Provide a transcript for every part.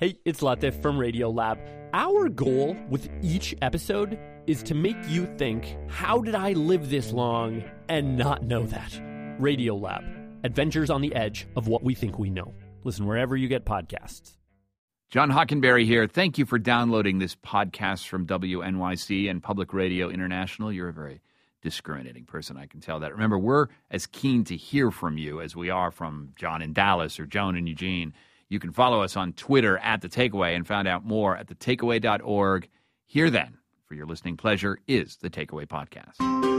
Hey, it's Latif from Radiolab. Our goal with each episode is to make you think, how did I live this long and not know that? Radiolab, adventures on the edge of what we think we know. Listen wherever you get podcasts. John Hockenberry here. Thank you for downloading this podcast from WNYC and Public Radio International. You're a very discriminating person, I can tell that. Remember, we're as keen to hear from you as we are from John in Dallas or Joan in Eugene. You can follow us on Twitter at The Takeaway and find out more at thetakeaway.org. Here then, for your listening pleasure, is The Takeaway Podcast.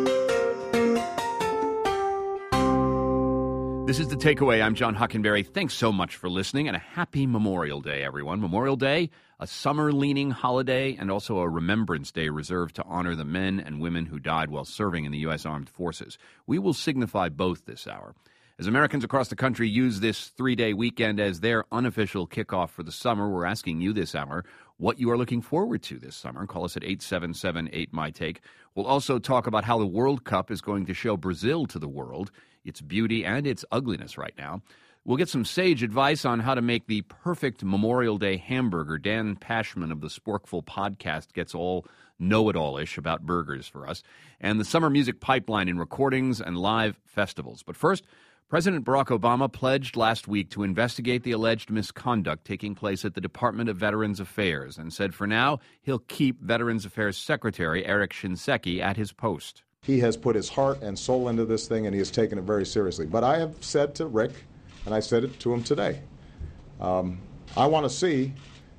This is The Takeaway. I'm John Hockenberry. Thanks so much for listening, and a happy Memorial Day, everyone. Memorial Day, a summer-leaning holiday, and also a Remembrance Day reserved to honor the men and women who died while serving in the U.S. Armed Forces. We will signify both this hour. As Americans across the country use this three-day weekend as their unofficial kickoff for the summer, we're asking you this hour what you are looking forward to this summer. Call us at 877-8MY-TAKE. We'll also talk about how the World Cup is going to show Brazil to the world, its beauty and its ugliness right now. We'll get some sage advice on how to make the perfect Memorial Day hamburger. Dan Pashman of the Sporkful podcast gets all know-it-all-ish about burgers for us. And the summer music pipeline in recordings and live festivals. But first, President Barack Obama pledged last week to investigate the alleged misconduct taking place at the Department of Veterans Affairs and said for now he'll keep Veterans Affairs Secretary Eric Shinseki at his post. He has put his heart and soul into this thing, and he has taken it very seriously. But I have said to Rick, and I said it to him today, I want to see,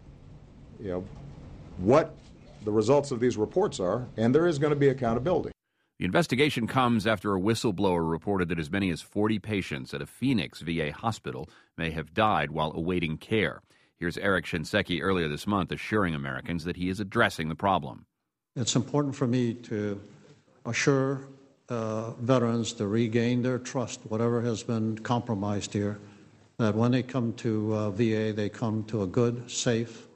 what the results of these reports are, and there is going to be accountability. The investigation comes after a whistleblower reported that as many as 40 patients at a Phoenix VA hospital may have died while awaiting care. Here's Eric Shinseki earlier this month assuring Americans that he is addressing the problem. It's important for me to assure veterans to regain their trust, whatever has been compromised here, that when they come to VA, they come to a good, safe,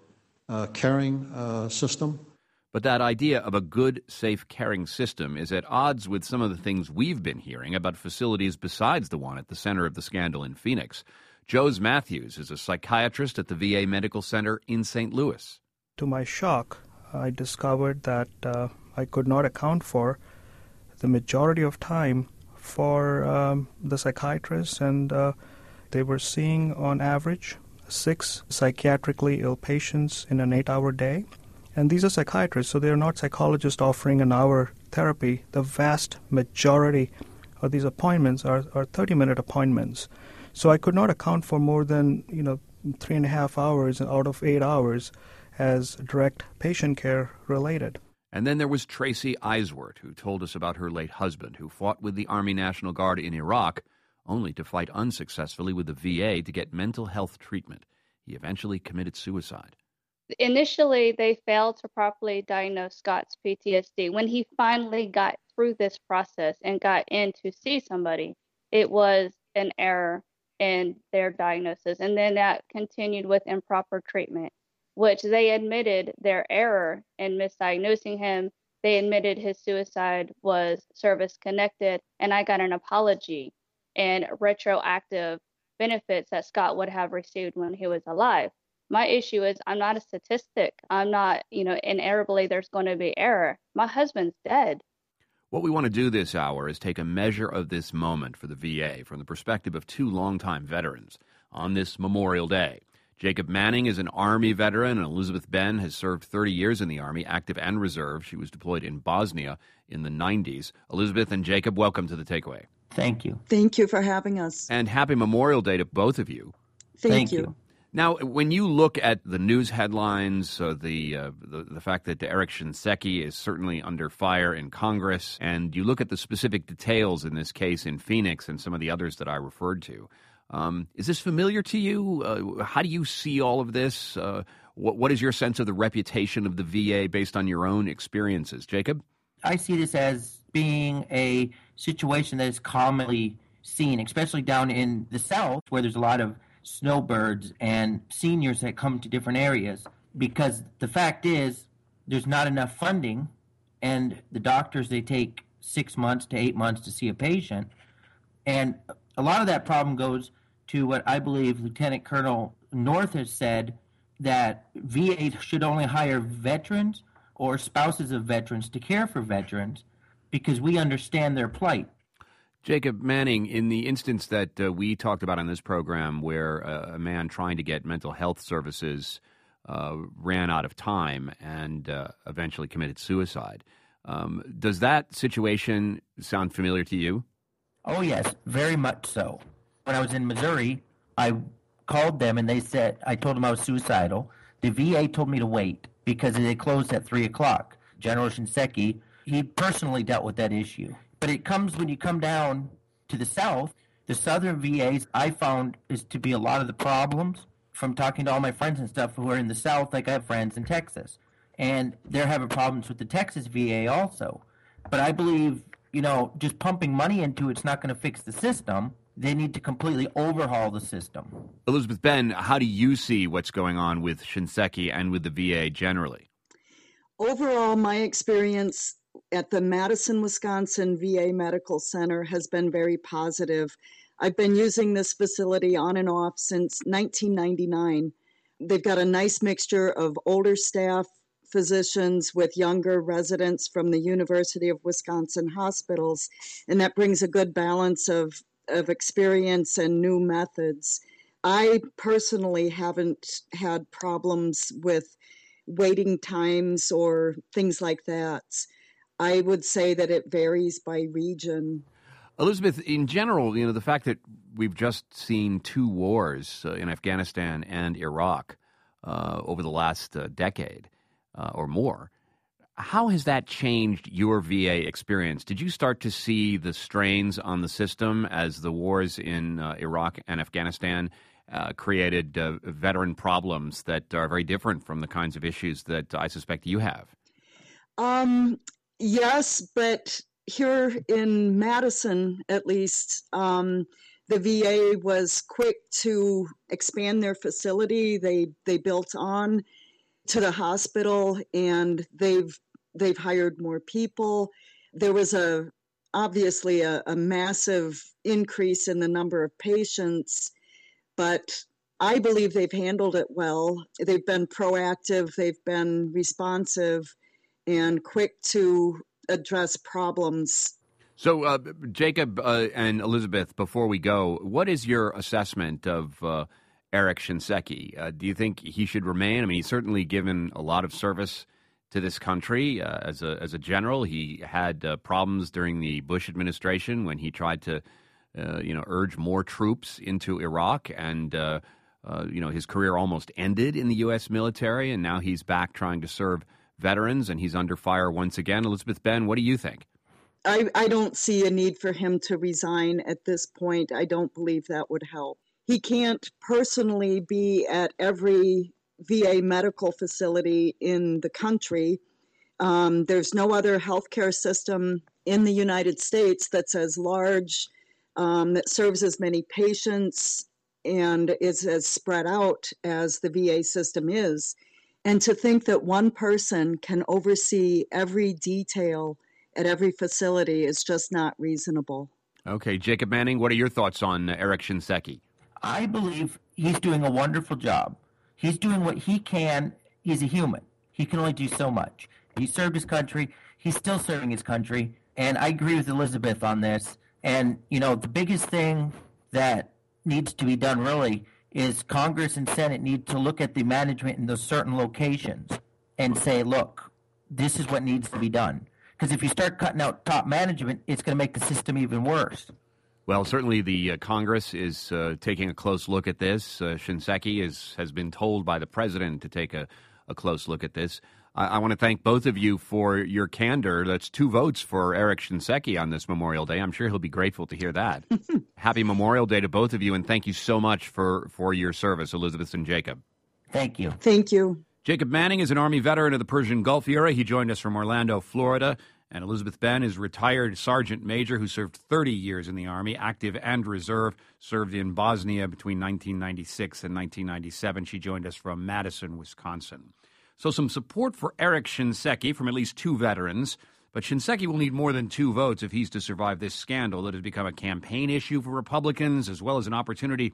caring system. But that idea of a good, safe, caring system is at odds with some of the things we've been hearing about facilities besides the one at the center of the scandal in Phoenix. Jose Matthews is a psychiatrist at the VA Medical Center in St. Louis. To my shock, I discovered that I could not account for the majority of time for the psychiatrists, and they were seeing on average 6 psychiatrically ill patients in an 8-hour day. And these are psychiatrists, so they're not psychologists offering an hour therapy. The vast majority of these appointments are 30-minute appointments. So I could not account for more than 3.5 hours out of 8 hours as direct patient care related. And then there was Tracy Eiswert, who told us about her late husband, who fought with the Army National Guard in Iraq, only to fight unsuccessfully with the VA to get mental health treatment. He eventually committed suicide. Initially, they failed to properly diagnose Scott's PTSD. When he finally got through this process and got in to see somebody, it was an error in their diagnosis. And then that continued with improper treatment, which they admitted their error in misdiagnosing him. They admitted his suicide was service-connected, and I got an apology and retroactive benefits that Scott would have received when he was alive. My issue is I'm not a statistic. I'm not, inevitably there's going to be error. My husband's dead. What we want to do this hour is take a measure of this moment for the VA from the perspective of 2 longtime veterans on this Memorial Day. Jacob Manning is an Army veteran, and Elizabeth Benn has served 30 years in the Army, active and reserve. She was deployed in Bosnia in the 90s. Elizabeth and Jacob, welcome to The Takeaway. Thank you. Thank you for having us. And happy Memorial Day to both of you. Thank you. Now, when you look at the news headlines, the fact that Eric Shinseki is certainly under fire in Congress, and you look at the specific details in this case in Phoenix and some of the others that I referred to, is this familiar to you? How do you see all of this? What is your sense of the reputation of the VA based on your own experiences? Jacob? I see this as being a situation that is commonly seen, especially down in the South, where there's a lot of snowbirds and seniors that come to different areas, because the fact is there's not enough funding, and the doctors, they take 6 months to 8 months to see a patient. And a lot of that problem goes to what I believe Lieutenant Colonel North has said that VA should only hire veterans or spouses of veterans to care for veterans because we understand their plight. Jacob Manning, in the instance that we talked about on this program where a man trying to get mental health services ran out of time and eventually committed suicide, does that situation sound familiar to you? Oh, yes, very much so. When I was in Missouri, I called them and they said, I told them I was suicidal. The VA told me to wait because they closed at 3 o'clock. General Shinseki, he personally dealt with that issue. But it comes when you come down to the South. The Southern VAs, I found, is to be a lot of the problems from talking to all my friends and stuff who are in the South. Like I have friends in Texas, and they're having problems with the Texas VA also. But I believe, just pumping money into it's not going to fix the system. They need to completely overhaul the system. Elizabeth Benn, how do you see what's going on with Shinseki and with the VA generally? Overall, my experience at the Madison, Wisconsin VA Medical Center has been very positive. I've been using this facility on and off since 1999. They've got a nice mixture of older staff, physicians with younger residents from the University of Wisconsin hospitals, and that brings a good balance of experience and new methods. I personally haven't had problems with waiting times or things like that. I would say that it varies by region. Elizabeth, in general, the fact that we've just seen two wars in Afghanistan and Iraq over the last decade or more, how has that changed your VA experience? Did you start to see the strains on the system as the wars in Iraq and Afghanistan created veteran problems that are very different from the kinds of issues that I suspect you have? Yes, but here in Madison, at least, the VA was quick to expand their facility. They built on to the hospital, and they've hired more people. There was obviously a massive increase in the number of patients, but I believe they've handled it well. They've been proactive, they've been responsive, and quick to address problems. So, Jacob and Elizabeth, before we go, what is your assessment of Eric Shinseki? Do you think he should remain? I mean, he's certainly given a lot of service to this country as a general. He had problems during the Bush administration when he tried to, urge more troops into Iraq, and his career almost ended in the U.S. military, and now he's back trying to serve veterans, and he's under fire once again. Elizabeth Benn, what do you think? I don't see a need for him to resign at this point. I don't believe that would help. He can't personally be at every VA medical facility in the country. There's no other healthcare system in the United States that's as large, that serves as many patients, and is as spread out as the VA system is. And to think that one person can oversee every detail at every facility is just not reasonable. Okay, Jacob Manning, what are your thoughts on Eric Shinseki? I believe he's doing a wonderful job. He's doing what he can. He's a human. He can only do so much. He served his country. He's still serving his country. And I agree with Elizabeth on this. And, the biggest thing that needs to be done really is Congress and Senate need to look at the management in those certain locations and say, look, this is what needs to be done. Because if you start cutting out top management, it's going to make the system even worse. Well, certainly the Congress is taking a close look at this. Shinseki has been told by the president to take a close look at this. I want to thank both of you for your candor. That's 2 votes for Eric Shinseki on this Memorial Day. I'm sure he'll be grateful to hear that. Happy Memorial Day to both of you, and thank you so much for your service, Elizabeth and Jacob. Thank you. Thank you. Jacob Manning is an Army veteran of the Persian Gulf era. He joined us from Orlando, Florida. And Elizabeth Benn is retired sergeant major who served 30 years in the Army, active and reserve, served in Bosnia between 1996 and 1997. She joined us from Madison, Wisconsin. So some support for Eric Shinseki from at least 2 veterans. But Shinseki will need more than 2 votes if he's to survive this scandal that has become a campaign issue for Republicans, as well as an opportunity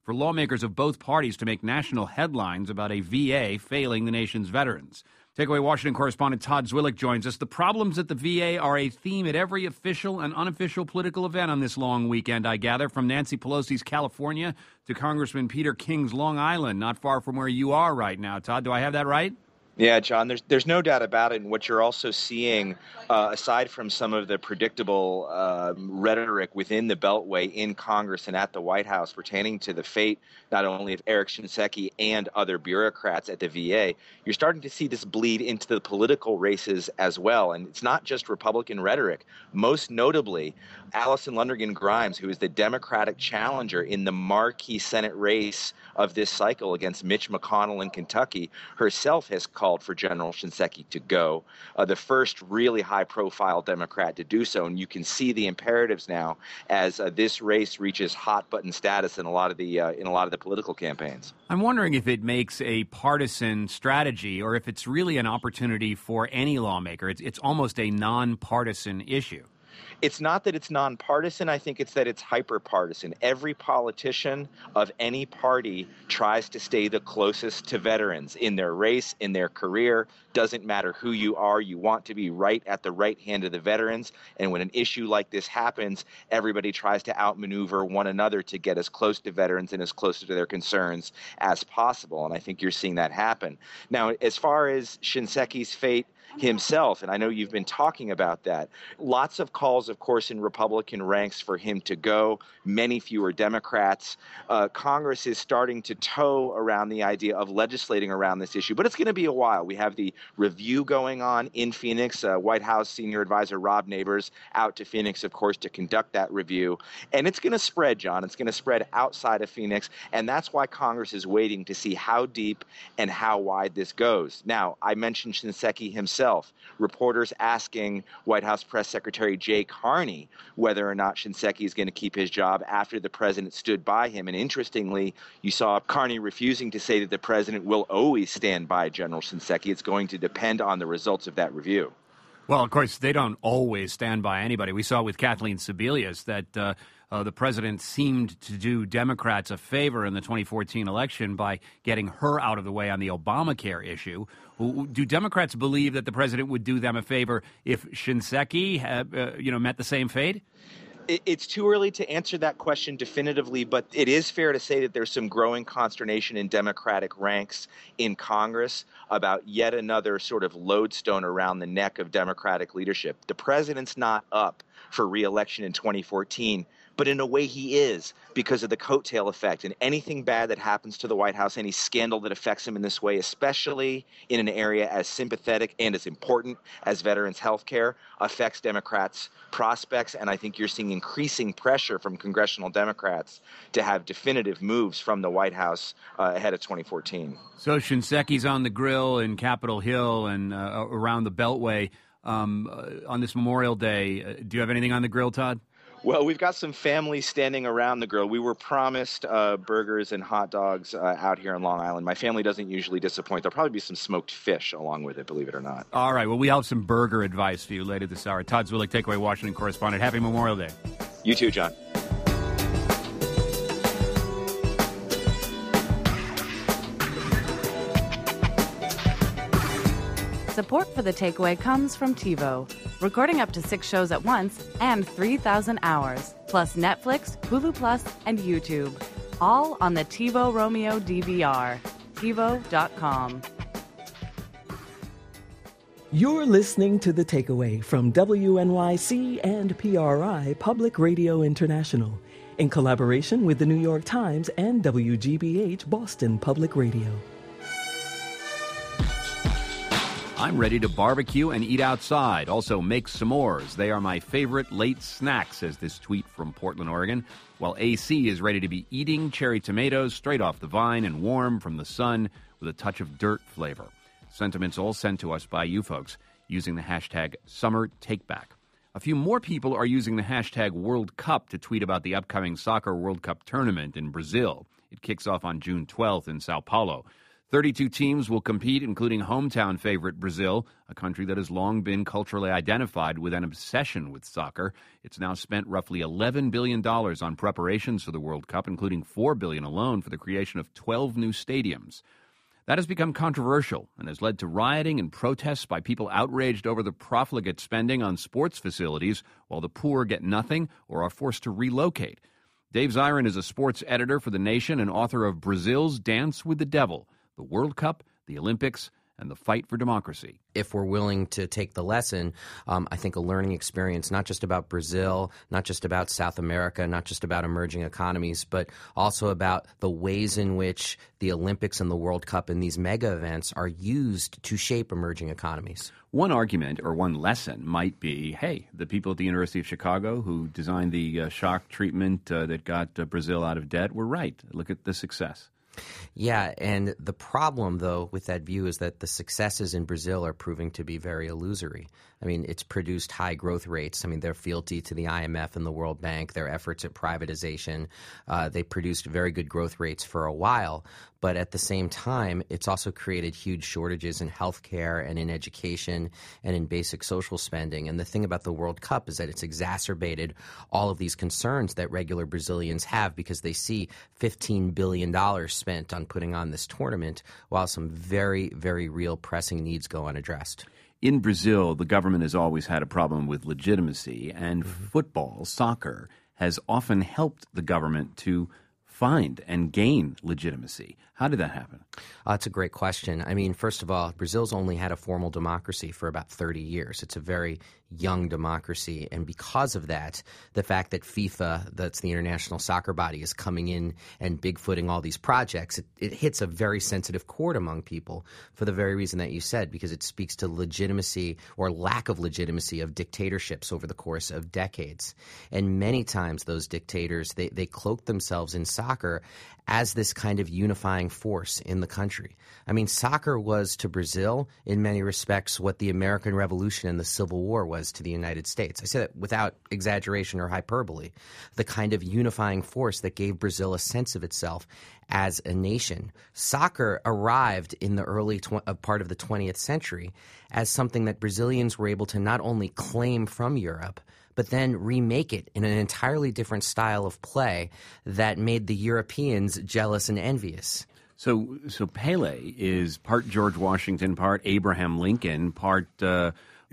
for lawmakers of both parties to make national headlines about a VA failing the nation's veterans. Takeaway Washington correspondent Todd Zwillich joins us. The problems at the VA are a theme at every official and unofficial political event on this long weekend, I gather, from Nancy Pelosi's California to Congressman Peter King's Long Island, not far from where you are right now. Todd, do I have that right? Yeah, John, there's no doubt about it. And what you're also seeing, aside from some of the predictable rhetoric within the Beltway in Congress and at the White House pertaining to the fate not only of Eric Shinseki and other bureaucrats at the VA, you're starting to see this bleed into the political races as well. And it's not just Republican rhetoric. Most notably, Allison Lundergan Grimes, who is the Democratic challenger in the marquee Senate race of this cycle against Mitch McConnell in Kentucky, herself has called for General Shinseki to go, the first really high-profile Democrat to do so. And you can see the imperatives now as this race reaches hot-button status in a lot of the political campaigns. I'm wondering if it makes a partisan strategy or if it's really an opportunity for any lawmaker. It's almost a nonpartisan issue. It's not that it's nonpartisan. I think it's that it's hyperpartisan. Every politician of any party tries to stay the closest to veterans in their race, in their career. Doesn't matter who you are. You want to be right at the right hand of the veterans. And when an issue like this happens, everybody tries to outmaneuver one another to get as close to veterans and as close to their concerns as possible. And I think you're seeing that happen. Now, as far as Shinseki's fate himself, and I know you've been talking about that, lots of calls, of course, in Republican ranks for him to go, many fewer Democrats. Congress is starting to toe around the idea of legislating around this issue, but it's going to be a while. We have the review going on in Phoenix. White House senior advisor Rob Neighbors out to Phoenix, of course, to conduct that review. And it's going to spread, John. It's going to spread outside of Phoenix, and that's why Congress is waiting to see how deep and how wide this goes. Now, I mentioned Shinseki himself. Reporters asking White House Press Secretary Jay Carney whether or not Shinseki is going to keep his job after the president stood by him. And interestingly, you saw Carney refusing to say that the president will always stand by General Shinseki. It's going to depend on the results of that review. Well, of course, they don't always stand by anybody. We saw with Kathleen Sebelius that the president seemed to do Democrats a favor in the 2014 election by getting her out of the way on the Obamacare issue. Do Democrats believe that the president would do them a favor if Shinseki met the same fate? It's too early to answer that question definitively, but it is fair to say that there's some growing consternation in Democratic ranks in Congress about yet another sort of lodestone around the neck of Democratic leadership. The president's not up for re-election in 2014, but in a way he is because of the coattail effect. And anything bad that happens to the White House, any scandal that affects him in this way, especially in an area as sympathetic and as important as veterans' health care, affects Democrats' prospects. And I think you're seeing increasing pressure from congressional Democrats to have definitive moves from the White House ahead of 2014. So Shinseki's on the grill in Capitol Hill and around the Beltway on this Memorial Day. Do you have anything on the grill, Todd? Well, we've got some families standing around the grill. We were promised burgers and hot dogs out here on Long Island. My family doesn't usually disappoint. There'll probably be some smoked fish along with it, believe it or not. All right. Well, we have some burger advice for you later this hour. Todd Zwillich, Takeaway Washington correspondent. Happy Memorial Day. You too, John. Support for The Takeaway comes from TiVo. Recording up to 6 shows at once and 3,000 hours, plus Netflix, Hulu Plus, and YouTube. All on the TiVo Romeo DVR. TiVo.com. You're listening to The Takeaway from WNYC and PRI Public Radio International in collaboration with the New York Times and WGBH Boston Public Radio. I'm ready to barbecue and eat outside. Also, make s'mores. They are my favorite late snacks, says this tweet from Portland, Oregon. While AC is ready to be eating cherry tomatoes straight off the vine and warm from the sun with a touch of dirt flavor. Sentiments all sent to us by you folks using the hashtag SummerTakeback. A few more people are using the hashtag World Cup to tweet about the upcoming Soccer World Cup tournament in Brazil. It kicks off on June 12th in Sao Paulo. 32 teams will compete, including hometown favorite Brazil, a country that has long been culturally identified with an obsession with soccer. It's now spent roughly $11 billion on preparations for the World Cup, including $4 billion alone for the creation of 12 new stadiums. That has become controversial and has led to rioting and protests by people outraged over the profligate spending on sports facilities, while the poor get nothing or are forced to relocate. Dave Zirin is a sports editor for The Nation and author of Brazil's Dance with the Devil, the World Cup, the Olympics, and the fight for democracy. If we're willing to take the lesson, I think a learning experience, not just about Brazil, not just about South America, not just about emerging economies, but also about the ways in which the Olympics and the World Cup and these mega events are used to shape emerging economies. One argument or one lesson might be, hey, the people at the University of Chicago who designed the shock treatment that got Brazil out of debt were right. Look at the success. Yeah, and the problem, though, with that view is that the successes in Brazil are proving to be very illusory. I mean, it's produced high growth rates. I mean, their fealty to the IMF and the World Bank, their efforts at privatization, they produced very good growth rates for a while. But at the same time, it's also created huge shortages in healthcare and in education and in basic social spending. And the thing about the World Cup is that it's exacerbated all of these concerns that regular Brazilians have because they see $15 billion spent on putting on this tournament while some very, very real pressing needs go unaddressed. In Brazil, the government has always had a problem with legitimacy, and football, soccer, has often helped the government to find and gain legitimacy. How did that happen? It's a great question. I mean, first of all, Brazil's only had a formal democracy for about 30 years. It's a very young democracy. And because of that, the fact that FIFA, that's the international soccer body, is coming in and bigfooting all these projects, it hits a very sensitive chord among people for the very reason that you said, because it speaks to legitimacy or lack of legitimacy of dictatorships over the course of decades. And many times those dictators, they cloak themselves in soccer as this kind of unifying force in the country. I mean, soccer was to Brazil, in many respects, what the American Revolution and the Civil War was to the United States. I say that without exaggeration or hyperbole. The kind of unifying force that gave Brazil a sense of itself as a nation. Soccer arrived in the early part of the 20th century as something that Brazilians were able to not only claim from Europe, but then remake it in an entirely different style of play that made the Europeans jealous and envious. So Pele is part George Washington, part Abraham Lincoln, part Joe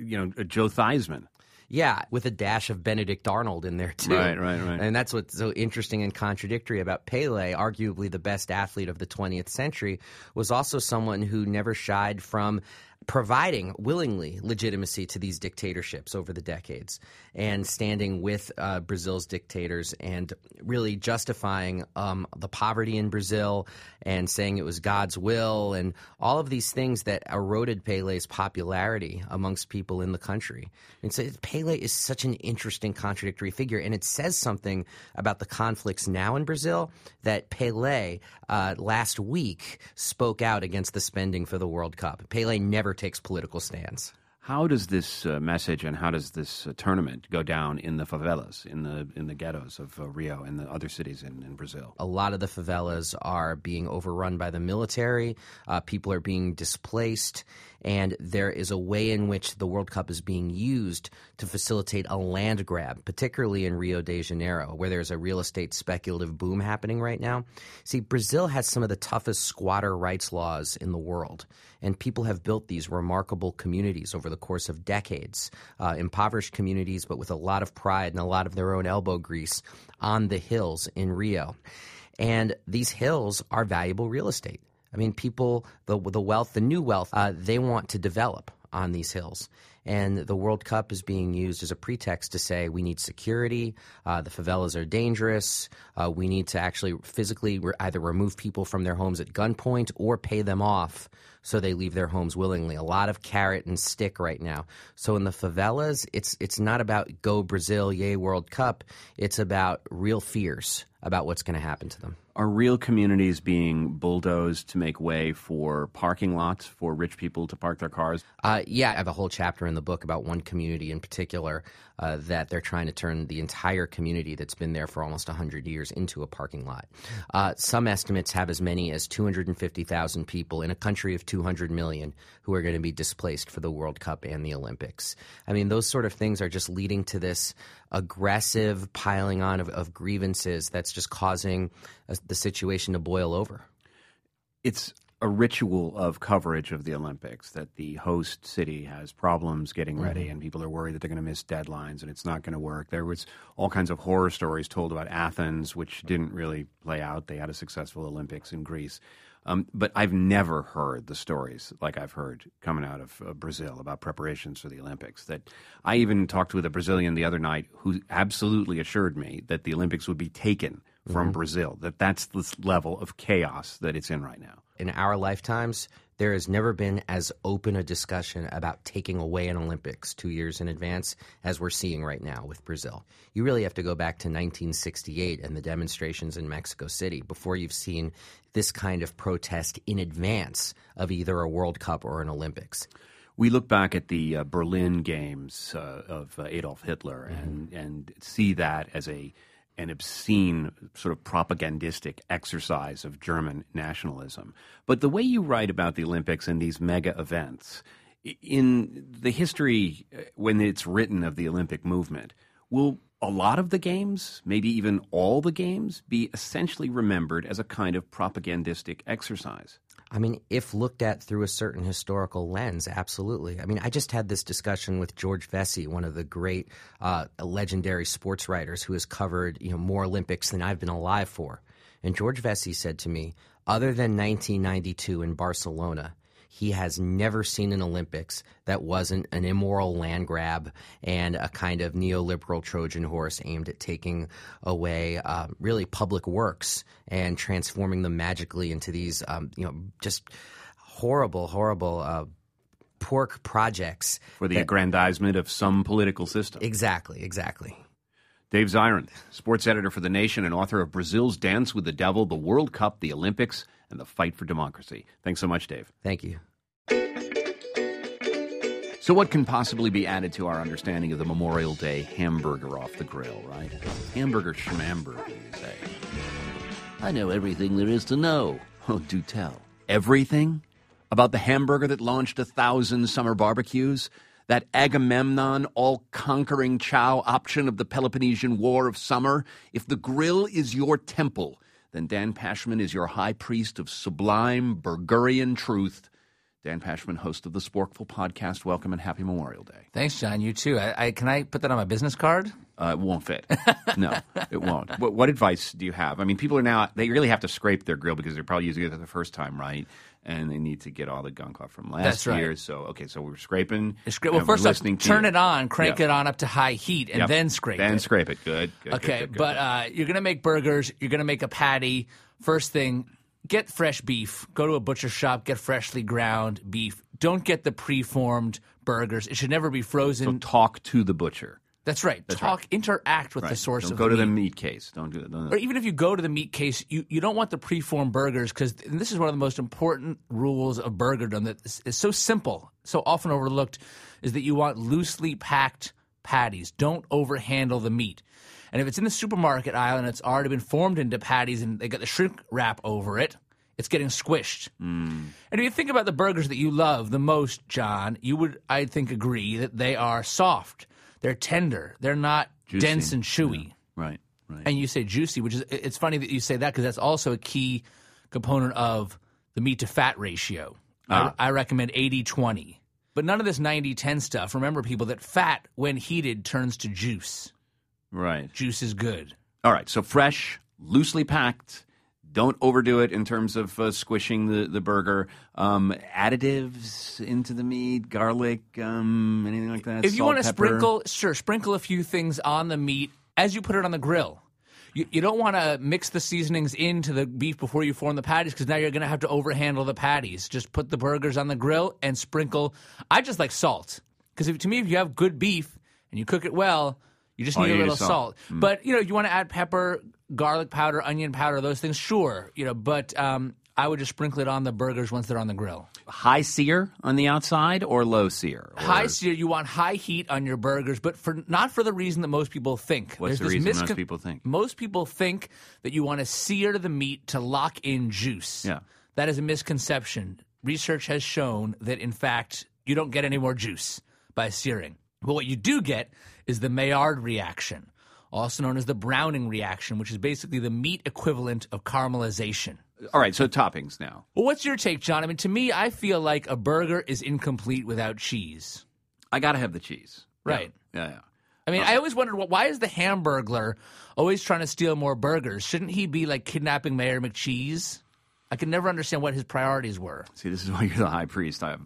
Theismann. Yeah, with a dash of Benedict Arnold in there, too. Right. And that's what's so interesting and contradictory about Pele, arguably the best athlete of the 20th century, was also someone who never shied from providing willingly legitimacy to these dictatorships over the decades and standing with Brazil's dictators and really justifying the poverty in Brazil and saying it was God's will and all of these things that eroded Pele's popularity amongst people in the country. And so Pele is such an interesting contradictory figure, and it says something about the conflicts now in Brazil that Pele last week spoke out against the spending for the World Cup. Pele never takes political stands. How does this message and how does this tournament go down in the favelas, in the ghettos of Rio and the other cities in Brazil? A lot of the favelas are being overrun by the military. People are being displaced. And there is a way in which the World Cup is being used to facilitate a land grab, particularly in Rio de Janeiro, where there's a real estate speculative boom happening right now. See, Brazil has some of the toughest squatter rights laws in the world, and people have built these remarkable communities over the course of decades, impoverished communities, but with a lot of pride and a lot of their own elbow grease on the hills in Rio. And these hills are valuable real estate. I mean, people, the wealth, the new wealth, they want to develop on these hills. And the World Cup is being used as a pretext to say we need security, the favelas are dangerous, we need to actually physically either remove people from their homes at gunpoint or pay them off so they leave their homes willingly. A lot of carrot and stick right now. So in the favelas, it's not about go Brazil, yay World Cup. It's about real fears about what's going to happen to them. Are real communities being bulldozed to make way for parking lots for rich people to park their cars? Yeah, I have a whole chapter in the book about one community in particular that they're trying to turn the entire community that's been there for almost 100 years into a parking lot. Some estimates have as many as 250,000 people in a country of 200 million who are going to be displaced for the World Cup and the Olympics. I mean, those sort of things are just leading to this aggressive piling on of grievances that's just causing the situation to boil over. It's a ritual of coverage of the Olympics that the host city has problems getting ready and people are worried that they're going to miss deadlines and it's not going to work. There was all kinds of horror stories told about Athens, which didn't really play out. They had a successful Olympics in Greece. But I've never heard the stories like I've heard coming out of Brazil about preparations for the Olympics. That I even talked with a Brazilian the other night who absolutely assured me that the Olympics would be taken from Brazil, that's the level of chaos that it's in right now. In our lifetimes, there has never been as open a discussion about taking away an Olympics 2 years in advance as we're seeing right now with Brazil. You really have to go back to 1968 and the demonstrations in Mexico City before you've seen this kind of protest in advance of either a World Cup or an Olympics. We look back at the Berlin Games of Adolf Hitler and see that as an obscene sort of propagandistic exercise of German nationalism. But the way you write about the Olympics and these mega events, in the history when it's written of the Olympic movement, will a lot of the games, maybe even all the games, be essentially remembered as a kind of propagandistic exercise? I mean, if looked at through a certain historical lens, absolutely. I mean, I just had this discussion with George Vesey, one of the great legendary sports writers who has covered more Olympics than I've been alive for. And George Vesey said to me, other than 1992 in Barcelona, he has never seen an Olympics that wasn't an immoral land grab and a kind of neoliberal Trojan horse aimed at taking away really public works and transforming them magically into these just horrible pork projects. For the aggrandizement of some political system. Exactly. Dave Zirin, sports editor for The Nation and author of Brazil's Dance with the Devil, the World Cup, the Olympics, and the Fight for Democracy. Thanks so much, Dave. Thank you. So what can possibly be added to our understanding of the Memorial Day hamburger off the grill, right? Hamburger schmamburger, you say. I know everything there is to know. Oh, do tell. Everything? About the hamburger that launched 1,000 summer barbecues? That Agamemnon all-conquering chow option of the Peloponnesian War of Summer? If the grill is your temple, then Dan Pashman is your high priest of sublime burgerian truth. Dan Pashman, host of the Sporkful podcast. Welcome and happy Memorial Day. Thanks, John. You too. Can I put that on my business card? It won't fit. No, it won't. What advice do you have? I mean, people are now, they really have to scrape their grill because they're probably using it for the first time, right? And they need to get all the gunk off from last year. So, so we're scraping. Well, first off, turn it on, crank it on up to high heat, and then scrape it. Then scrape it. Good. Okay, good. But you're going to make burgers. You're going to make a patty. First thing, get fresh beef. Go to a butcher shop, get freshly ground beef. Don't get the preformed burgers. It should never be frozen. So talk to the butcher. That's right. Interact with the source of the meat. Don't go to the meat case. Don't do it. Or even if you go to the meat case, you don't want the preformed burgers because this is one of the most important rules of burgerdom that is so simple, so often overlooked, is that you want loosely packed patties. Don't overhandle the meat. And if it's in the supermarket aisle and it's already been formed into patties and they got the shrink wrap over it, it's getting squished. And if you think about the burgers that you love the most, John, you would, I think, agree that they are soft. They're tender. They're not juicy. Dense and chewy. Yeah. Right. And you say juicy, which is, it's funny that you say that because that's also a key component of the meat to fat ratio. I recommend 80-20. But none of this 90-10 stuff. Remember, people, that fat, when heated, turns to juice. Right. Juice is good. All right. So fresh, loosely packed. Don't overdo it in terms of squishing the burger. Additives into the meat, garlic, anything like that? If you want to sprinkle a few things on the meat as you put it on the grill. You don't want to mix the seasonings into the beef before you form the patties because now you're going to have to overhandle the patties. Just put the burgers on the grill and sprinkle. I just like salt because to me, if you have good beef and you cook it well, you just need a little salt. But, you want to add pepper, garlic powder, onion powder, those things, sure, but I would just sprinkle it on the burgers once they're on the grill. High sear on the outside or low sear? High sear, you want high heat on your burgers, but not for the reason that most people think. What's the reason most people think? Most people think that you want to sear the meat to lock in juice. Yeah. That is a misconception. Research has shown that, in fact, you don't get any more juice by searing. But what you do get is the Maillard reaction, also known as the browning reaction, which is basically the meat equivalent of caramelization. All right, so toppings now. Well, what's your take, John? I mean, to me, I feel like a burger is incomplete without cheese. I got to have the cheese. Right. Yeah. I mean, I always wondered, why is the Hamburglar always trying to steal more burgers? Shouldn't he be, like, kidnapping Mayor McCheese? I could never understand what his priorities were. See, this is why you're the high priest. I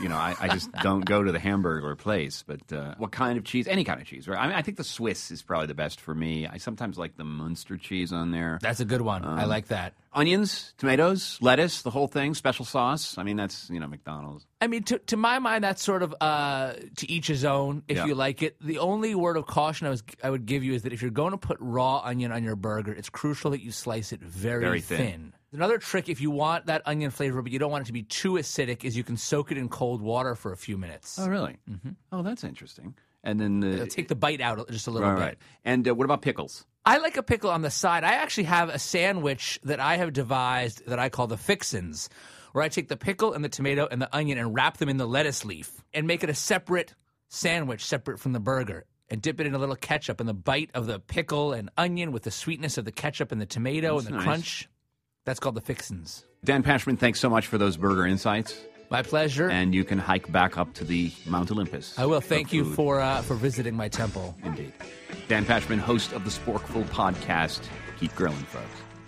just don't go to the Hamburglar place. But what kind of cheese? Any kind of cheese, right? I mean, I think the Swiss is probably the best for me. I sometimes like the Munster cheese on there. That's a good one. I like that. Onions, tomatoes, lettuce, the whole thing, special sauce. I mean, that's, McDonald's. I mean, to my mind, that's sort of to each his own, if you like it. The only word of caution I would give you is that if you're going to put raw onion on your burger, it's crucial that you slice it very thin. Another trick, if you want that onion flavor, but you don't want it to be too acidic, is you can soak it in cold water for a few minutes. Oh, really? Mm-hmm. Oh, that's interesting. And then it'll take the bite out just a little bit. Right. And what about pickles? I like a pickle on the side. I actually have a sandwich that I have devised that I call the Fixins, where I take the pickle and the tomato and the onion and wrap them in the lettuce leaf and make it a separate sandwich, separate from the burger, and dip it in a little ketchup. And the bite of the pickle and onion with the sweetness of the ketchup and the tomato and the crunch, that's called the Fixins. Dan Pashman, thanks so much for those burger insights. My pleasure. And you can hike back up to the Mount Olympus. I will. Thank you for visiting my temple. Indeed. Dan Pashman, host of the Sporkful podcast. Keep grilling, folks.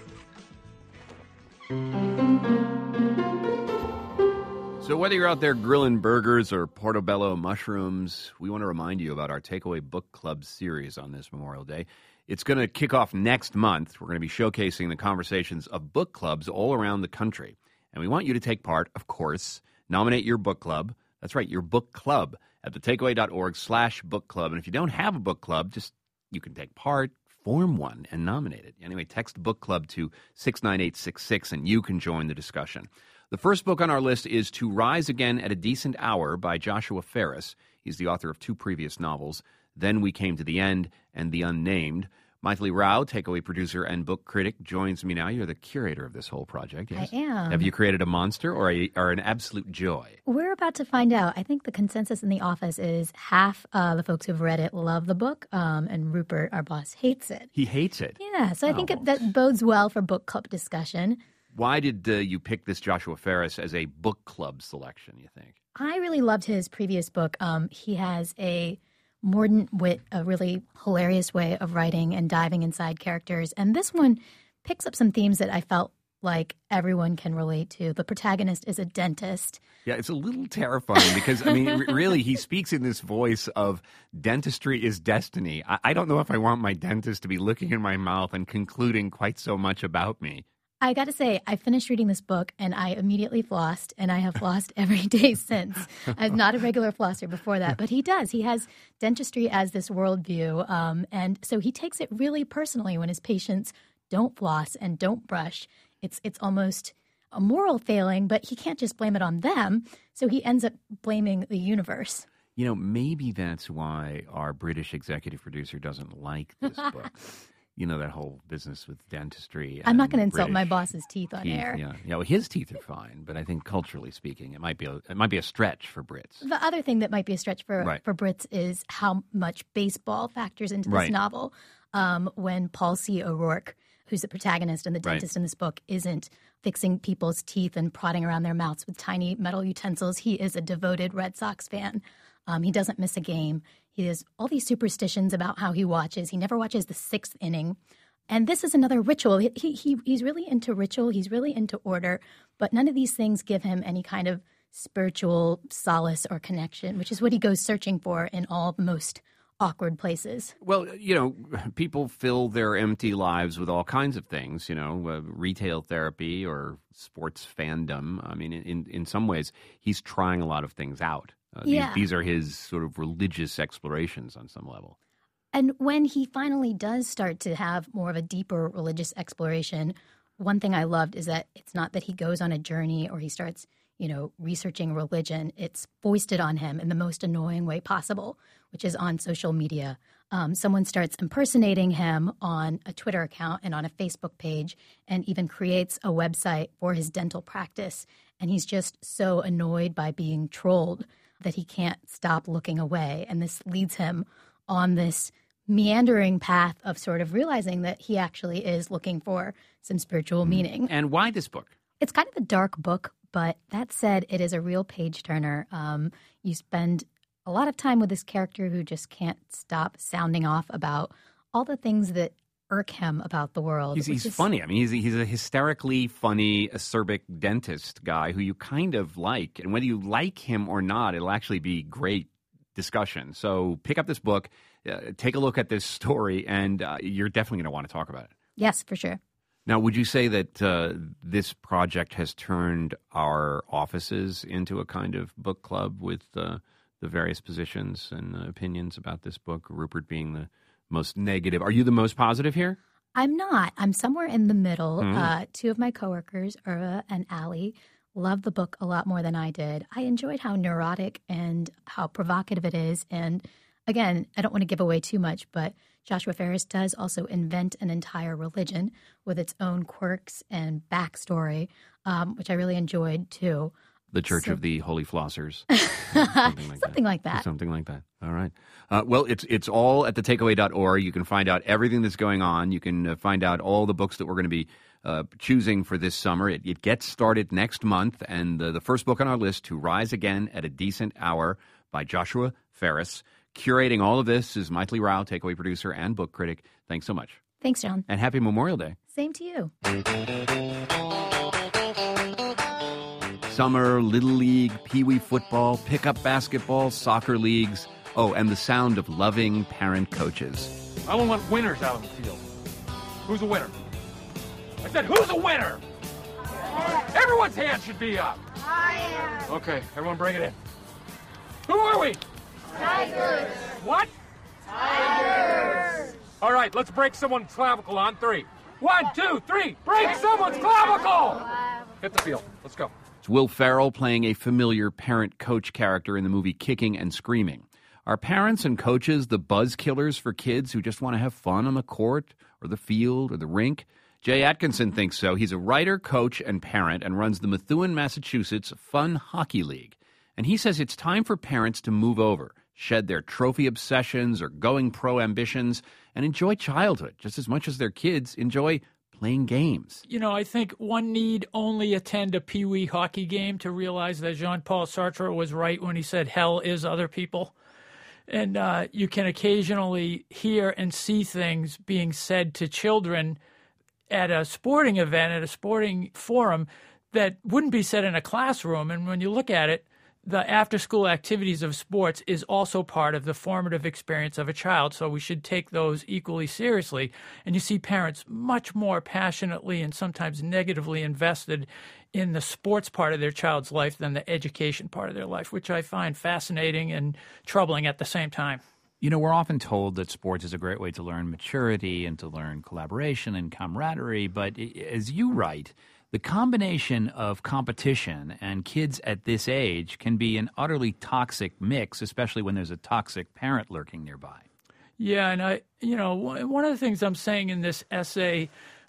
So whether you're out there grilling burgers or portobello mushrooms, we want to remind you about our Takeaway Book Club series on this Memorial Day. It's going to kick off next month. We're going to be showcasing the conversations of book clubs all around the country. And we want you to take part, of course. Nominate your book club. That's right, your book club at thetakeaway.org/book club. And if you don't have a book club, you can take part, form one, and nominate it. Anyway, text book club to 69866 and you can join the discussion. The first book on our list is To Rise Again at a Decent Hour by Joshua Ferris. He's the author of 2 previous novels, Then We Came to the End and The Unnamed. Maithili Rao, Takeaway producer and book critic, joins me now. You're the curator of this whole project. Yes? I am. Have you created a monster or an absolute joy? We're about to find out. I think the consensus in the office is half the folks who've read it love the book, and Rupert, our boss, hates it. He hates it? Yeah, so I think that bodes well for book club discussion. Why did you pick this Joshua Ferris as a book club selection, you think? I really loved his previous book. He has a mordant wit, a really hilarious way of writing and diving inside characters. And this one picks up some themes that I felt like everyone can relate to. The protagonist is a dentist. Yeah, it's a little terrifying because, I mean, really, he speaks in this voice of dentistry is destiny. I don't know if I want my dentist to be looking in my mouth and concluding quite so much about me. I got to say, I finished reading this book and I immediately flossed, and I have flossed every day since. I'm not a regular flosser before that, but he does. He has dentistry as this worldview, and so he takes it really personally when his patients don't floss and don't brush. It's almost a moral failing, but he can't just blame it on them, so he ends up blaming the universe. You know, maybe that's why our British executive producer doesn't like this book. You know, that whole business with dentistry. I'm not going to insult my boss's teeth on air. Yeah, well, his teeth are fine, but I think culturally speaking, it might be a stretch for Brits. The other thing that might be a stretch for Brits is how much baseball factors into this novel. When Paul C. O'Rourke, who's the protagonist and the dentist in this book, isn't fixing people's teeth and prodding around their mouths with tiny metal utensils. He is a devoted Red Sox fan. He doesn't miss a game. He has all these superstitions about how he watches. He never watches the 6th inning. And this is another ritual. He's really into ritual. He's really into order. But none of these things give him any kind of spiritual solace or connection, which is what he goes searching for in all the most awkward places. Well, you know, people fill their empty lives with all kinds of things, you know, retail therapy or sports fandom. I mean, in some ways, he's trying a lot of things out. These are his sort of religious explorations on some level. And when he finally does start to have more of a deeper religious exploration, one thing I loved is that it's not that he goes on a journey or he starts, researching religion. It's foisted on him in the most annoying way possible, which is on social media. Someone starts impersonating him on a Twitter account and on a Facebook page and even creates a website for his dental practice. And he's just so annoyed by being trolled that he can't stop looking away. And this leads him on this meandering path of sort of realizing that he actually is looking for some spiritual meaning. And why this book? It's kind of a dark book, but that said, it is a real page-turner. You spend a lot of time with this character who just can't stop sounding off about all the things that irk him about the world. He's funny. I mean, he's a hysterically funny, acerbic dentist guy who you kind of like. And whether you like him or not, it'll actually be great discussion. So pick up this book, take a look at this story, and you're definitely going to want to talk about it. Yes, for sure. Now, would you say that this project has turned our offices into a kind of book club with the various positions and opinions about this book, Rupert being the most negative? Are you the most positive here? I'm not. I'm somewhere in the middle. Two of my coworkers, Irva and Allie, love the book a lot more than I did. I enjoyed how neurotic and how provocative it is. And again, I don't want to give away too much, but Joshua Ferris does also invent an entire religion with its own quirks and backstory, which I really enjoyed too. The Church of the Holy Flossers. Something like that. Something like that. All right. Well, it's all at thetakeaway.org. You can find out everything that's going on. You can find out all the books that we're going to be choosing for this summer. It gets started next month, and the first book on our list, To Rise Again at a Decent Hour by Joshua Ferris. Curating all of this is Maithili Rao, Takeaway producer and book critic. Thanks so much. Thanks, John. And happy Memorial Day. Same to you. Summer, Little League, Pee Wee football, pickup basketball, soccer leagues. Oh, and the sound of loving parent coaches. I don't want winners out on the field. Who's a winner? I said, who's a winner? Everyone's hand should be up. I am. Okay, everyone bring it in. Who are we? Tigers. What? Tigers. All right, let's break someone's clavicle on 3. 1, 2, 3. Break someone's clavicle. Hit the field. Let's go. It's Will Ferrell playing a familiar parent-coach character in the movie Kicking and Screaming. Are parents and coaches the buzz killers for kids who just want to have fun on the court or the field or the rink? Jay Atkinson thinks so. He's a writer, coach, and parent and runs the Methuen, Massachusetts Fun Hockey League. And he says it's time for parents to move over, shed their trophy obsessions or going pro ambitions, and enjoy childhood just as much as their kids enjoy playing games. I think one need only attend a Pee Wee hockey game to realize that Jean-Paul Sartre was right when he said hell is other people. And you can occasionally hear and see things being said to children at a sporting event, at a sporting forum, that wouldn't be said in a classroom. And when you look at it, the after-school activities of sports is also part of the formative experience of a child, so we should take those equally seriously. And you see parents much more passionately and sometimes negatively invested in the sports part of their child's life than the education part of their life, which I find fascinating and troubling at the same time. We're often told that sports is a great way to learn maturity and to learn collaboration and camaraderie, but as you write, the combination of competition and kids at this age can be an utterly toxic mix, especially when there's a toxic parent lurking nearby. Yeah, and one of the things I'm saying in this essay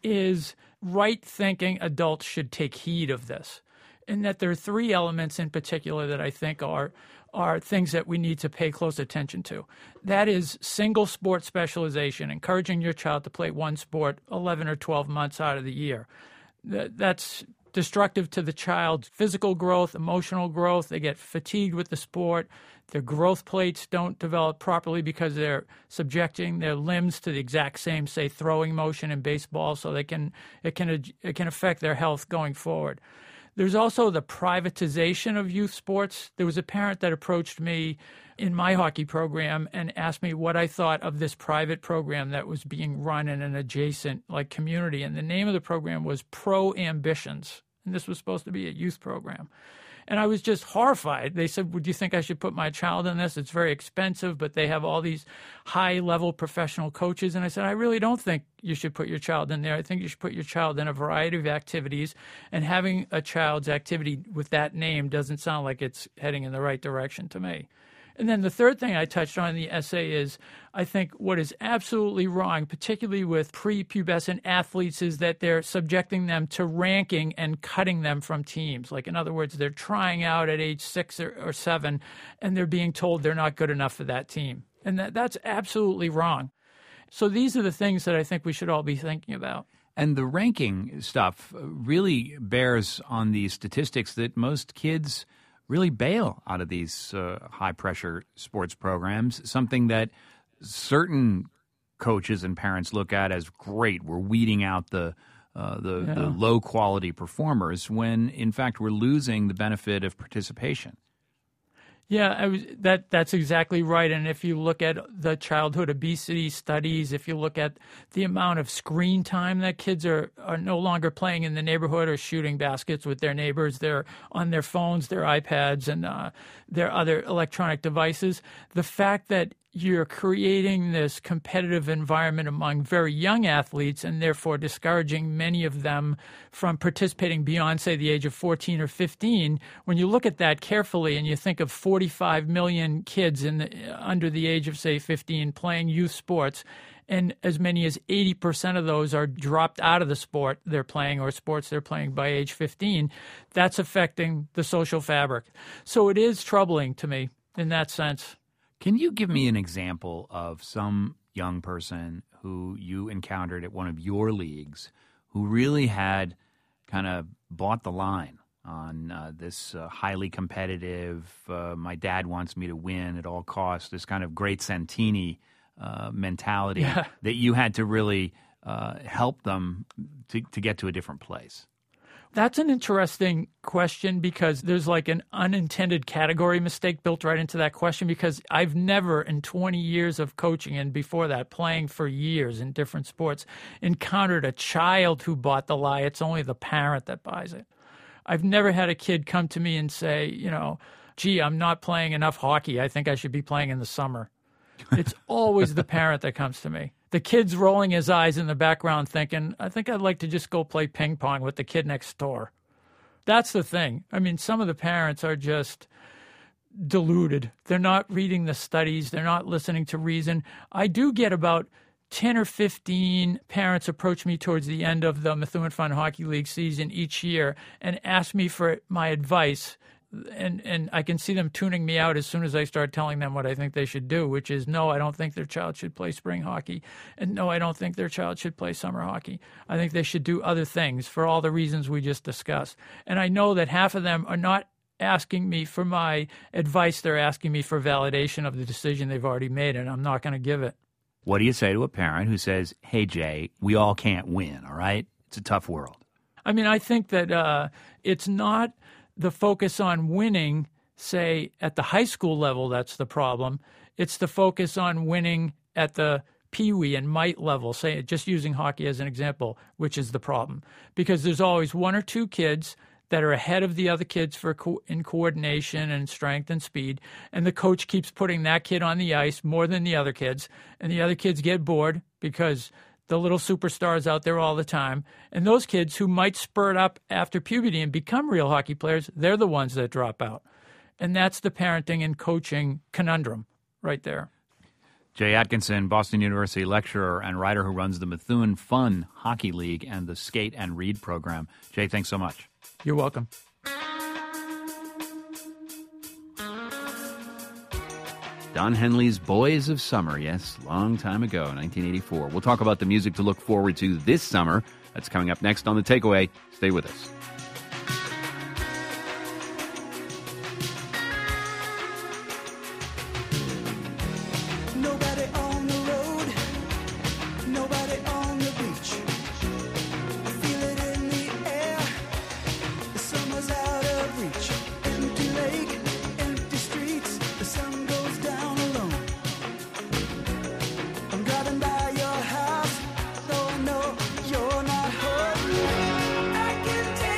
is right-thinking adults should take heed of this, and that there are 3 elements in particular that I think are things that we need to pay close attention to. That is single sport specialization, encouraging your child to play one sport 11 or 12 months out of the year. That's destructive to the child's physical growth, emotional growth. They get fatigued with the sport. Their growth plates don't develop properly because they're subjecting their limbs to the exact same, say, throwing motion in baseball, so it can affect their health going forward. There's also the privatization of youth sports. There was a parent that approached me in my hockey program and asked me what I thought of this private program that was being run in an adjacent community. And the name of the program was Pro Ambitions. And this was supposed to be a youth program. And I was just horrified. They said, would you think I should put my child in this? It's very expensive, but they have all these high-level professional coaches. And I said, I really don't think you should put your child in there. I think you should put your child in a variety of activities. And having a child's activity with that name doesn't sound like it's heading in the right direction to me. And then the third thing I touched on in the essay is I think what is absolutely wrong, particularly with prepubescent athletes, is that they're subjecting them to ranking and cutting them from teams. Like, in other words, they're trying out at age 6 or 7, and they're being told they're not good enough for that team. And that's absolutely wrong. So these are the things that I think we should all be thinking about. And the ranking stuff really bears on the statistics that most kids really bail out of these high-pressure sports programs, something that certain coaches and parents look at as great. We're weeding out the low-quality performers when, in fact, we're losing the benefit of participation. Yeah, that's exactly right. And if you look at the childhood obesity studies, if you look at the amount of screen time that kids are no longer playing in the neighborhood or shooting baskets with their neighbors, they're on their phones, their iPads, and their other electronic devices, the fact that you're creating this competitive environment among very young athletes and therefore discouraging many of them from participating beyond, say, the age of 14 or 15. When you look at that carefully and you think of 45 million kids under the age of, say, 15 playing youth sports, and as many as 80% of those are dropped out of the sport they're playing or sports they're playing by age 15, that's affecting the social fabric. So it is troubling to me in that sense. Can you give me an example of some young person who you encountered at one of your leagues who really had kind of bought the line on this highly competitive, my dad wants me to win at all costs, this kind of great Santini mentality that you had to really help them to get to a different place? That's an interesting question because there's like an unintended category mistake built right into that question, because I've never in 20 years of coaching and before that playing for years in different sports encountered a child who bought the lie. It's only the parent that buys it. I've never had a kid come to me and say, gee, I'm not playing enough hockey. I think I should be playing in the summer. It's always the parent that comes to me. The kid's rolling his eyes in the background thinking, I think I'd like to just go play ping pong with the kid next door. That's the thing. I mean, some of the parents are just deluded. They're not reading the studies. They're not listening to reason. I do get about 10 or 15 parents approach me towards the end of the Methuen Fun Hockey League season each year and ask me for my advice. And I can see them tuning me out as soon as I start telling them what I think they should do, which is, no, I don't think their child should play spring hockey. And no, I don't think their child should play summer hockey. I think they should do other things for all the reasons we just discussed. And I know that half of them are not asking me for my advice. They're asking me for validation of the decision they've already made, and I'm not going to give it. What do you say to a parent who says, hey, Jay, we all can't win, all right? It's a tough world. I mean, I think that it's not the focus on winning, say, at the high school level, that's the problem. It's the focus on winning at the peewee and mite level, say, just using hockey as an example, which is the problem. Because there's always one or two kids that are ahead of the other kids in coordination and strength and speed, and the coach keeps putting that kid on the ice more than the other kids, and the other kids get bored because the little superstars out there all the time. And those kids who might spurt up after puberty and become real hockey players, they're the ones that drop out. And that's the parenting and coaching conundrum right there. Jay Atkinson, Boston University lecturer and writer who runs the Methuen Fun Hockey League and the Skate and Read program. Jay, thanks so much. You're welcome. Don Henley's Boys of Summer, yes, long time ago, 1984. We'll talk about the music to look forward to this summer. That's coming up next on The Takeaway. Stay with us. Nobody on the road, nobody on the beach. I feel it in the air, the summer's out of reach. Empty lake, empty streets, the sun goes down alone. I'm driving by your house, though I know you're not home. I can tell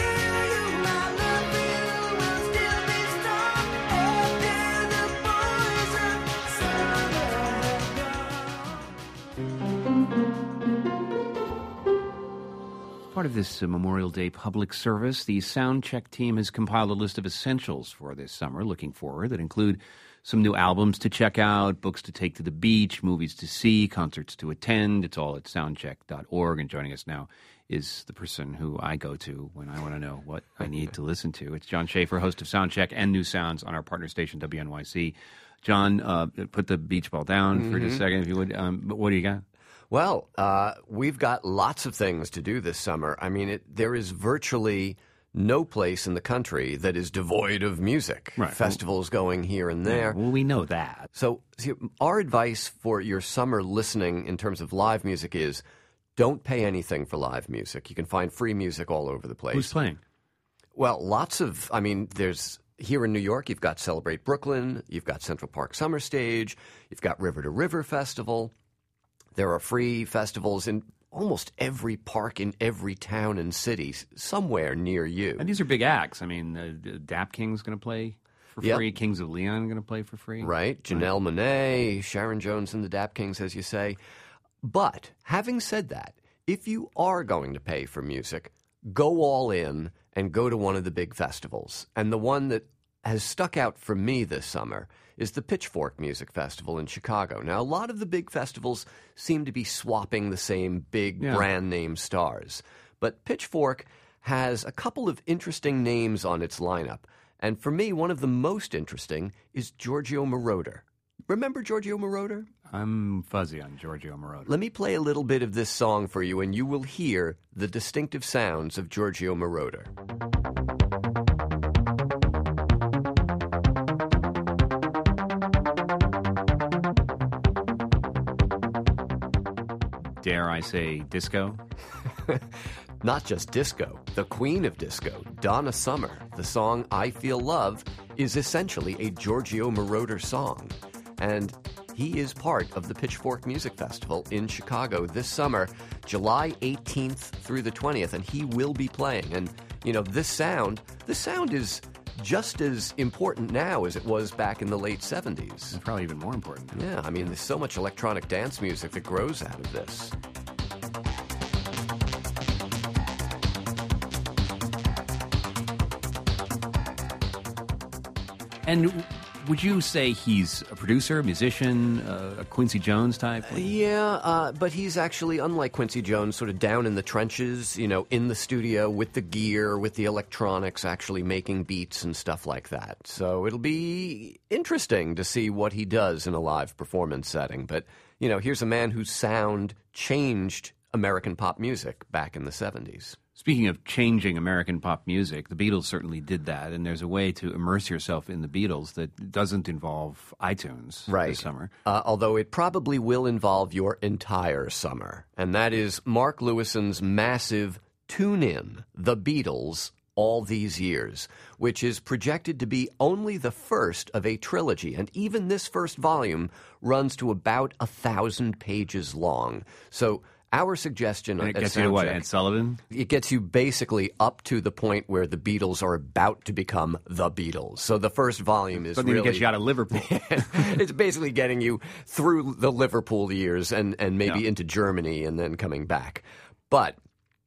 Part of this Memorial Day public service, the Soundcheck team has compiled a list of essentials for this summer, looking forward, that include some new albums to check out, books to take to the beach, movies to see, concerts to attend. It's all at soundcheck.org. And joining us now is the person who I go to when I want to know what I need to listen to. It's John Schaefer, host of Soundcheck and New Sounds on our partner station, WNYC. John, put the beach ball down for just a second, if you would. But what do you got? Well, we've got lots of things to do this summer. I mean, there is virtually no place in the country that is devoid of music. Right. Festivals going here and there. Yeah, well, we know that. So our advice for your summer listening in terms of live music is don't pay anything for live music. You can find free music all over the place. Who's playing? Well, there's... Here in New York, you've got Celebrate Brooklyn, you've got Central Park Summer Stage, you've got River to River Festival. There are free festivals in almost every park in every town and city somewhere near you. And these are big acts. I mean, Dap King's going to play for free. Kings of Leon going to play for free. Right. Janelle Monáe, Sharon Jones and the Dap Kings, as you say. But having said that, if you are going to pay for music, go all in and go to one of the big festivals. And the one that has stuck out for me this summer is the Pitchfork Music Festival in Chicago. Now, a lot of the big festivals seem to be swapping the same big brand name stars. But Pitchfork has a couple of interesting names on its lineup. And for me, one of the most interesting is Giorgio Moroder. Remember Giorgio Moroder? I'm fuzzy on Giorgio Moroder. Let me play a little bit of this song for you, and you will hear the distinctive sounds of Giorgio Moroder. Dare I say disco? Not just disco. The queen of disco, Donna Summer. The song I Feel Love is essentially a Giorgio Moroder song. And he is part of the Pitchfork Music Festival in Chicago this summer, July 18th through the 20th, and he will be playing. And, this sound is just as important now as it was back in the late 70s. And probably even more important. Yeah, I mean, there's so much electronic dance music that grows out of this. And would you say he's a producer, a musician, a Quincy Jones type? But he's actually, unlike Quincy Jones, sort of down in the trenches, in the studio with the gear, with the electronics, actually making beats and stuff like that. So it'll be interesting to see what he does in a live performance setting. But, here's a man whose sound changed American pop music back in the 70s. Speaking of changing American pop music, the Beatles certainly did that, and there's a way to immerse yourself in the Beatles that doesn't involve iTunes this summer. Although it probably will involve your entire summer, and that is Mark Lewisohn's massive tune-in, The Beatles, All These Years, which is projected to be only the first of a trilogy, and even this first volume runs to about 1,000 pages long. So our suggestion and it at gets Soundcheck, you to what, Ed Sullivan? It gets you basically up to the point where the Beatles are about to become the Beatles. So the first volume is really... It gets you out of Liverpool. It's basically getting you through the Liverpool years and maybe into Germany and then coming back. But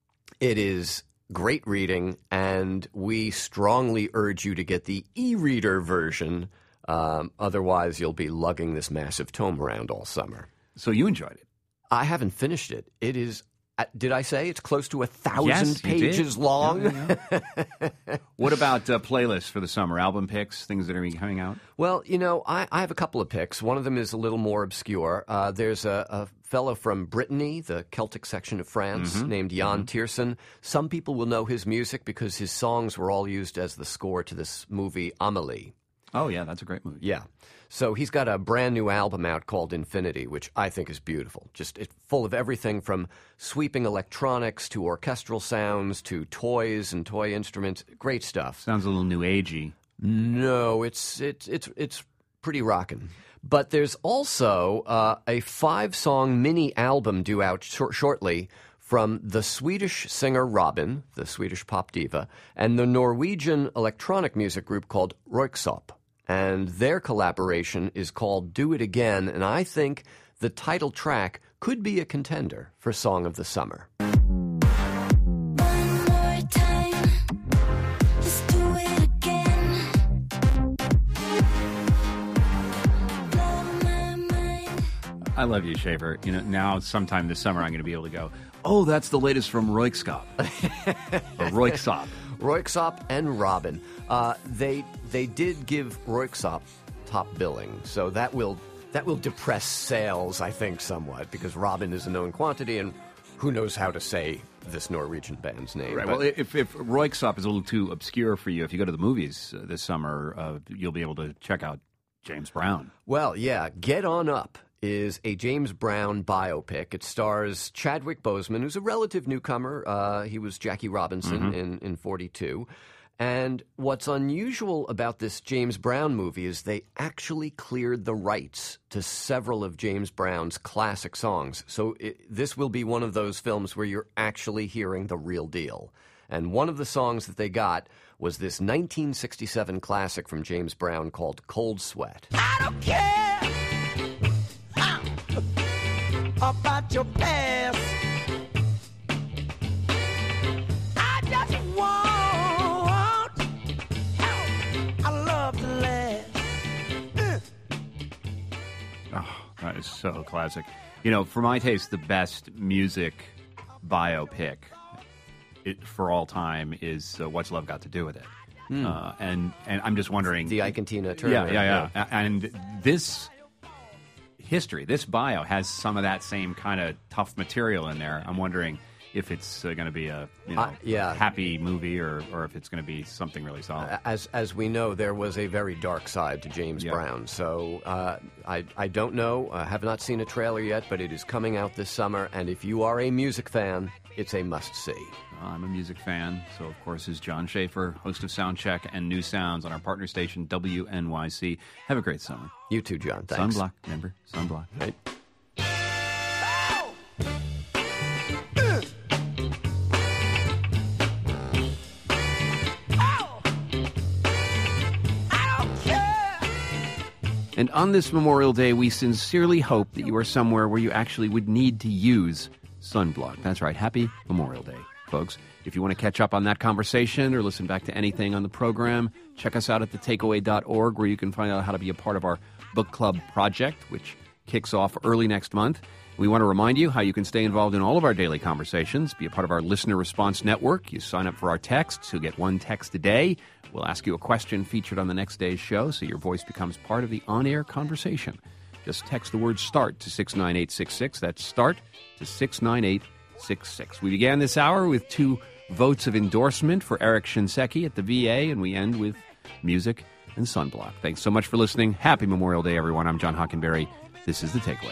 it is great reading, and we strongly urge you to get the e-reader version. Otherwise, you'll be lugging this massive tome around all summer. So you enjoyed it? I haven't finished it. It is, did I say it's close to 1,000 pages long? Yeah. What about playlists for the summer? Album picks, things that are coming out? Well, I have a couple of picks. One of them is a little more obscure. There's a fellow from Brittany, the Celtic section of France, named Jan Tiersen. Some people will know his music because his songs were all used as the score to this movie Amélie. Oh, yeah, that's a great movie. Yeah. So he's got a brand new album out called Infinity, which I think is beautiful. Just it's full of everything from sweeping electronics to orchestral sounds to toys and toy instruments. Great stuff. Sounds a little new agey. No, it's pretty rockin'. But there's also a 5-song mini album due out shortly from the Swedish singer Robin, the Swedish pop diva, and the Norwegian electronic music group called Röyksopp. And their collaboration is called Do It Again, and I think the title track could be a contender for Song of the Summer. I love you, Schaefer. Now sometime this summer I'm going to be able to go, oh, that's the latest from Röyksopp. Or Röyksopp. Röyksopp and Robin. They did give Röyksopp top billing, so that will depress sales, I think, somewhat, because Robin is a known quantity, and who knows how to say this Norwegian band's name. Right. Well, if Röyksopp is a little too obscure for you, if you go to the movies this summer, you'll be able to check out James Brown. Well, yeah, Get On Up is a James Brown biopic. It stars Chadwick Boseman, who's a relative newcomer. He was Jackie Robinson in 42. And what's unusual about this James Brown movie is they actually cleared the rights to several of James Brown's classic songs. So this will be one of those films where you're actually hearing the real deal. And one of the songs that they got was this 1967 classic from James Brown called Cold Sweat. I don't care about your past. I just want our love to last. Oh, that is so classic. For my taste, the best music biopic for all time is What's Love Got to Do with It? And I'm just wondering... The Ike and Tina Turner. Yeah. And this bio has some of that same kind of tough material in there. I'm wondering if it's going to be a happy movie or if it's going to be something really solid. As we know, there was a very dark side to James Brown. So I don't know. I have not seen a trailer yet, but it is coming out this summer. And if you are a music fan, it's a must-see. I'm a music fan, so of course is John Schaefer, host of Soundcheck and New Sounds on our partner station, WNYC. Have a great summer. You too, John. Thanks. Sunblock, remember? Sunblock. Right. And on this Memorial Day, we sincerely hope that you are somewhere where you actually would need to use sunblock. That's right. Happy Memorial Day, folks. If you want to catch up on that conversation or listen back to anything on the program, check us out at thetakeaway.org, where you can find out how to be a part of our book club project, which kicks off early next month. We want to remind you how you can stay involved in all of our daily conversations, be a part of our listener response network. You sign up for our texts. You'll get one text a day. We'll ask you a question featured on the next day's show, so your voice becomes part of the on-air conversation. Just text the word START to 69866. That's START to 69866. We began this hour with 2 votes of endorsement for Eric Shinseki at the VA, and we end with music and sunblock. Thanks so much for listening. Happy Memorial Day, everyone. I'm John Hockenberry. This is The Takeaway.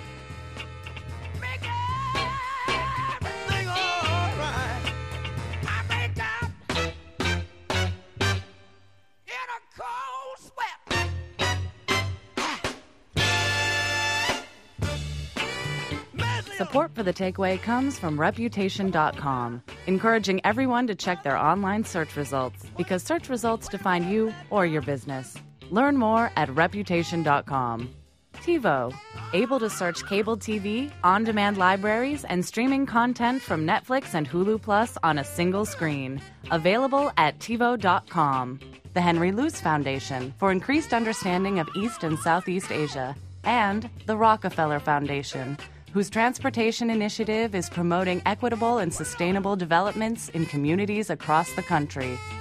Support for The Takeaway comes from Reputation.com, encouraging everyone to check their online search results, because search results define you or your business. Learn more at Reputation.com. TiVo, able to search cable TV, on-demand libraries, and streaming content from Netflix and Hulu Plus on a single screen. Available at TiVo.com. The Henry Luce Foundation, for increased understanding of East and Southeast Asia. And the Rockefeller Foundation, whose transportation initiative is promoting equitable and sustainable developments in communities across the country.